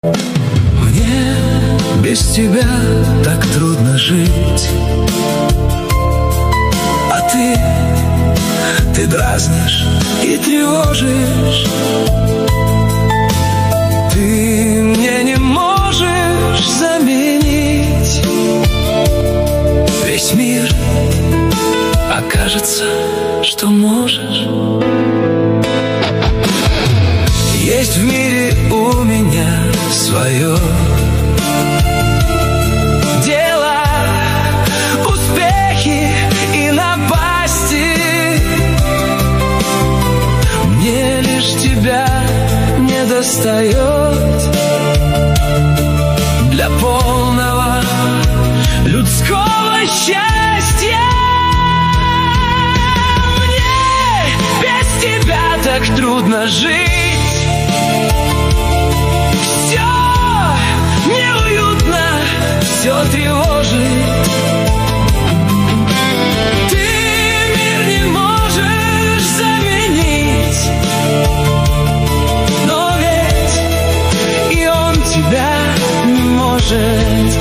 Мне без тебя так трудно жить, а ты дразнишь и тревожишь. Ты мне не можешь заменить весь мир, а кажется, что можешь. Есть в мире у меня свое дело, успехи и напасти. Мне лишь тебя не достает для полного людского счастья. Мне без тебя так трудно жить. Все неуютно, все тревожит. Ты мир не можешь заменить, но ведь и он тебя не может.